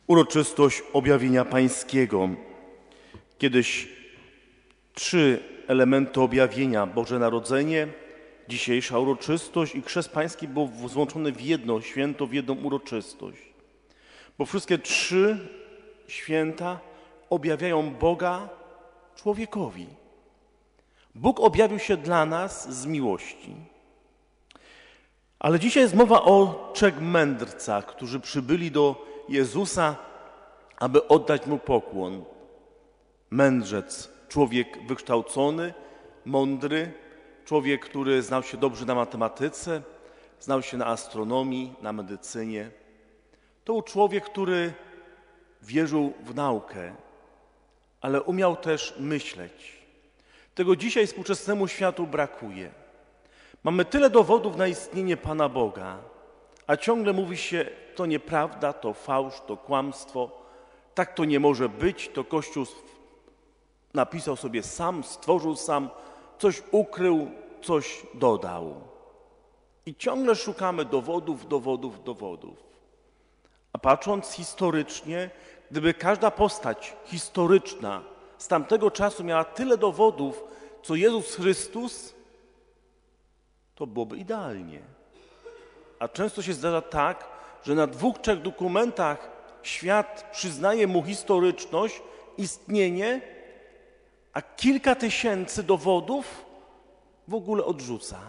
Uroczystość objawienia pańskiego. Kiedyś 3 elementy objawienia: Boże Narodzenie, dzisiejsza uroczystość i chrzest pański był złączony w jedno święto, w jedną uroczystość. Bo wszystkie 3 święta objawiają Boga człowiekowi. Bóg objawił się dla nas z miłości. Ale dzisiaj jest mowa o 3 mędrcach, którzy przybyli do Jezusa, aby oddać Mu pokłon. Mędrzec, człowiek wykształcony, mądry, człowiek, który znał się dobrze na matematyce, znał się na astronomii, na medycynie. To był człowiek, który wierzył w naukę, ale umiał też myśleć. Tego dzisiaj współczesnemu światu brakuje. Mamy tyle dowodów na istnienie Pana Boga, a ciągle mówi się, to nieprawda, to fałsz, to kłamstwo, tak to nie może być, to Kościół napisał sobie sam, stworzył sam, coś ukrył, coś dodał. I ciągle szukamy dowodów. A patrząc historycznie, gdyby każda postać historyczna z tamtego czasu miała tyle dowodów, co Jezus Chrystus, to byłoby idealnie. A często się zdarza tak, że na 2-3 dokumentach świat przyznaje mu historyczność, istnienie, a kilka tysięcy dowodów w ogóle odrzuca.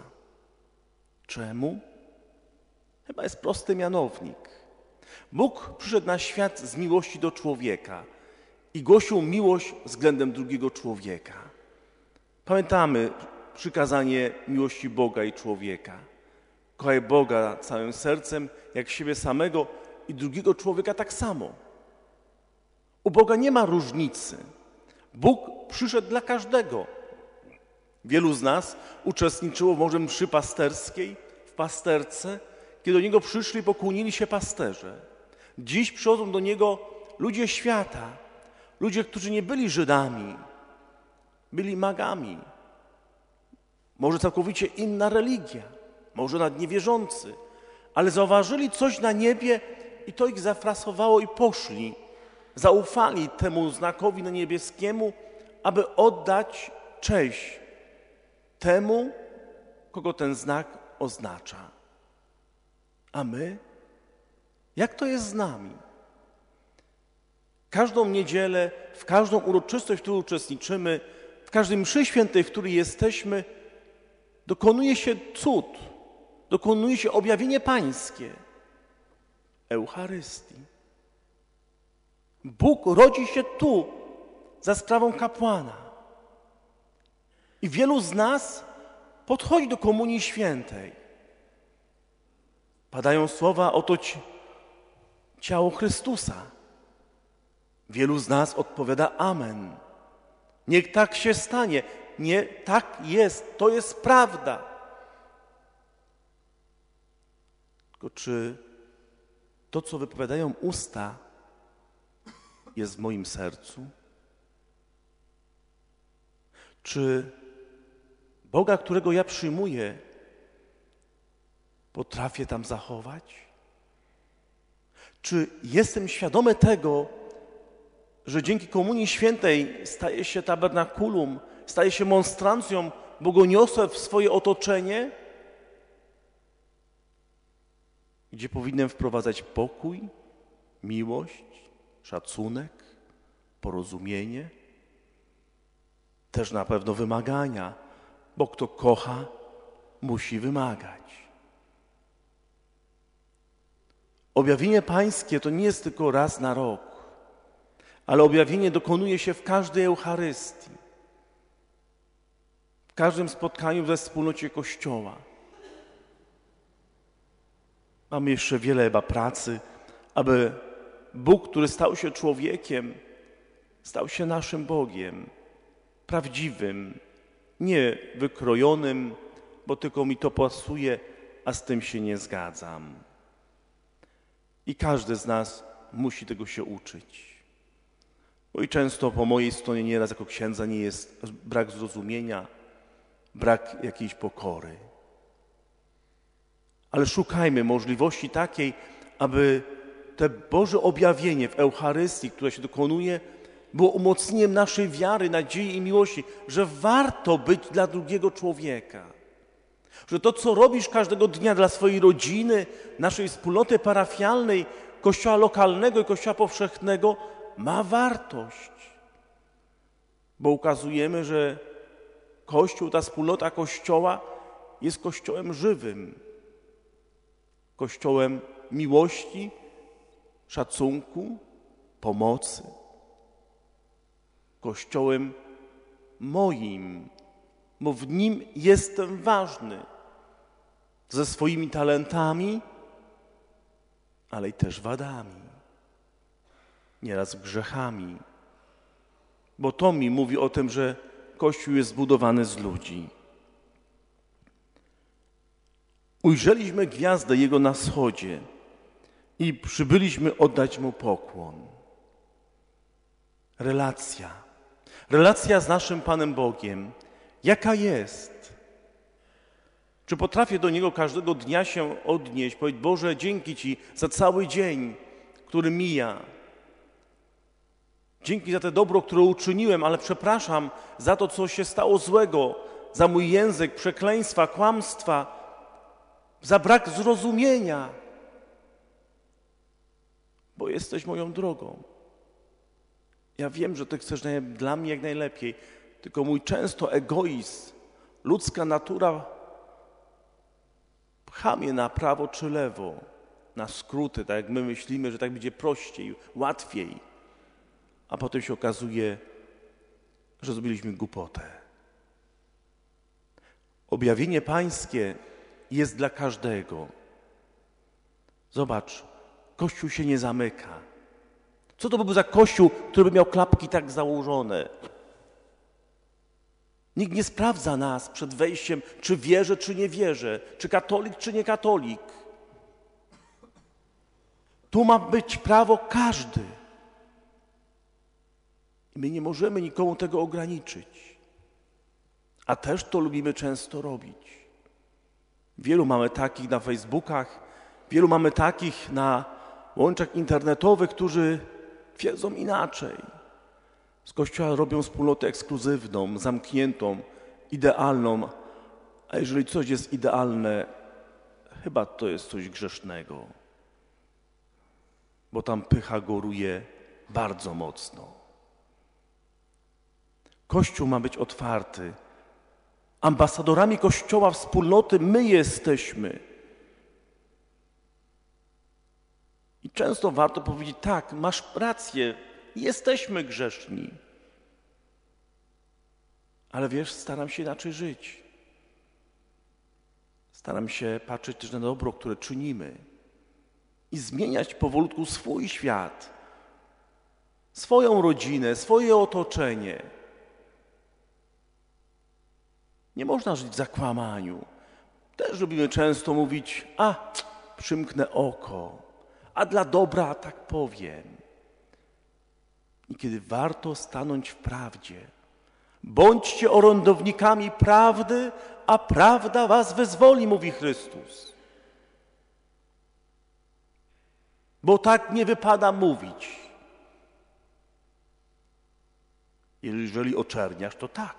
Czemu? Chyba jest prosty mianownik. Bóg przyszedł na świat z miłości do człowieka i głosił miłość względem drugiego człowieka. Pamiętamy przykazanie miłości Boga i człowieka. Kochaj Boga całym sercem, jak siebie samego i drugiego człowieka tak samo. U Boga nie ma różnicy. Bóg przyszedł dla każdego. Wielu z nas uczestniczyło może mszy pasterskiej, w pasterce, kiedy do Niego przyszli i pokłonili się pasterze. Dziś przychodzą do Niego ludzie świata, ludzie, którzy nie byli Żydami, byli magami. Może całkowicie inna religia, może nawet niewierzący, ale zauważyli coś na niebie i to ich zafrasowało i poszli. Zaufali temu znakowi niebieskiemu, aby oddać cześć temu, kogo ten znak oznacza. A my? Jak to jest z nami? Każdą niedzielę, w każdą uroczystość, w której uczestniczymy, w każdej mszy świętej, w której jesteśmy, dokonuje się cud, dokonuje się objawienie pańskie, Eucharystii. Bóg rodzi się tu, za sprawą kapłana. I wielu z nas podchodzi do komunii świętej. Padają słowa, oto ciało Chrystusa. Wielu z nas odpowiada amen. Niech tak się stanie. Nie, tak jest, to jest prawda. Tylko czy to, co wypowiadają usta, jest w moim sercu? Czy Boga, którego ja przyjmuję, potrafię tam zachować? Czy jestem świadomy tego, że dzięki Komunii Świętej staję się tabernakulum, staję się monstrancją, bo go niosę w swoje otoczenie, gdzie powinienem wprowadzać pokój, miłość, szacunek, porozumienie, też na pewno wymagania, bo kto kocha, musi wymagać. Objawienie pańskie to nie jest tylko raz na rok, ale objawienie dokonuje się w każdej Eucharystii, w każdym spotkaniu we wspólnocie Kościoła. Mamy jeszcze wiele chyba pracy, aby Bóg, który stał się człowiekiem, stał się naszym Bogiem, prawdziwym, nie wykrojonym, bo tylko mi to pasuje, a z tym się nie zgadzam. I każdy z nas musi tego się uczyć. Bo i często po mojej stronie nieraz jako księdza nie jest brak zrozumienia, brak jakiejś pokory. Ale szukajmy możliwości takiej, aby te Boże objawienie w Eucharystii, które się dokonuje, było umocnieniem naszej wiary, nadziei i miłości, że warto być dla drugiego człowieka. Że to, co robisz każdego dnia dla swojej rodziny, naszej wspólnoty parafialnej, kościoła lokalnego i kościoła powszechnego, ma wartość. Bo ukazujemy, że Kościół, ta wspólnota Kościoła jest Kościołem żywym. Kościołem miłości, szacunku, pomocy. Kościołem moim, bo w nim jestem ważny. Ze swoimi talentami, ale i też wadami. Nieraz grzechami. Bo to mi mówi o tym, że Kościół jest zbudowany z ludzi. Ujrzeliśmy gwiazdę Jego na wschodzie i przybyliśmy oddać Mu pokłon. Relacja z naszym Panem Bogiem. Jaka jest? Czy potrafię do Niego każdego dnia się odnieść, powiedzieć: Boże, dzięki Ci za cały dzień, który mija. Dzięki za to dobro, które uczyniłem, ale przepraszam za to, co się stało złego, za mój język, przekleństwa, kłamstwa, za brak zrozumienia, bo jesteś moją drogą. Ja wiem, że Ty chcesz dla mnie jak najlepiej, tylko mój często egoizm, ludzka natura pcha mnie na prawo czy lewo, na skróty, tak jak my myślimy, że tak będzie prościej, łatwiej, a potem się okazuje, że zrobiliśmy głupotę. Objawienie Pańskie jest dla każdego. Zobacz, Kościół się nie zamyka. Co to byłby za Kościół, który by miał klapki tak założone? Nikt nie sprawdza nas przed wejściem, czy wierzę, czy nie wierzę, czy katolik, czy nie katolik. Tu ma być prawo każdy. I my nie możemy nikomu tego ograniczyć. A też to lubimy często robić. Wielu mamy takich na Facebookach, wielu mamy takich na łączach internetowych, którzy twierdzą inaczej. Z Kościoła robią wspólnotę ekskluzywną, zamkniętą, idealną. A jeżeli coś jest idealne, chyba to jest coś grzesznego. Bo tam pycha góruje bardzo mocno. Kościół ma być otwarty. Ambasadorami Kościoła, wspólnoty my jesteśmy. I często warto powiedzieć: tak, masz rację, jesteśmy grzeszni. Ale wiesz, staram się inaczej żyć. Staram się patrzeć też na dobro, które czynimy i zmieniać powolutku swój świat, swoją rodzinę, swoje otoczenie. Nie można żyć w zakłamaniu. Też lubimy często mówić: przymknę oko, a dla dobra tak powiem. I kiedy warto stanąć w prawdzie. Bądźcie orędownikami prawdy, a prawda was wyzwoli, mówi Chrystus. Bo tak nie wypada mówić. Jeżeli oczerniasz, to tak.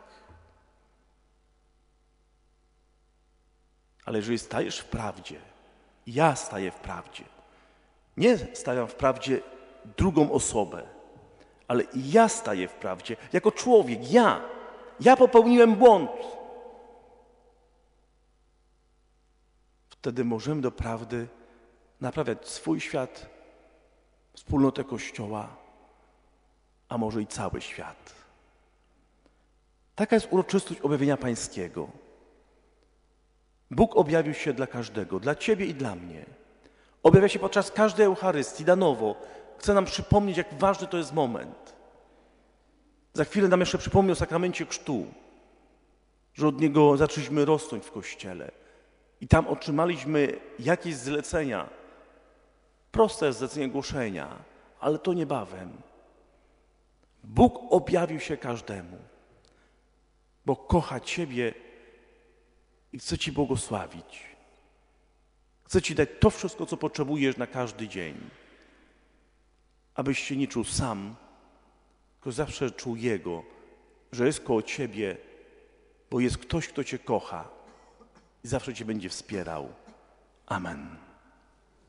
Ale jeżeli stajesz w prawdzie, ja staję w prawdzie, nie stawiam w prawdzie drugą osobę, ale ja staję w prawdzie jako człowiek, ja popełniłem błąd. Wtedy możemy do prawdy naprawiać swój świat, wspólnotę Kościoła, a może i cały świat. Taka jest uroczystość objawienia Pańskiego. Bóg objawił się dla każdego, dla Ciebie i dla mnie. Objawia się podczas każdej Eucharystii na nowo. Chce nam przypomnieć, jak ważny to jest moment. Za chwilę nam jeszcze przypomni o sakramencie chrztu, że od niego zaczęliśmy rosnąć w Kościele. I tam otrzymaliśmy jakieś zlecenia. Proste zlecenie głoszenia, ale to niebawem. Bóg objawił się każdemu, bo kocha Ciebie i chce Ci błogosławić. Chce Ci dać to wszystko, co potrzebujesz na każdy dzień. abyś się nie czuł sam, tylko zawsze czuł Jego, że jest koło ciebie, bo jest ktoś, kto cię kocha i zawsze cię będzie wspierał. Amen.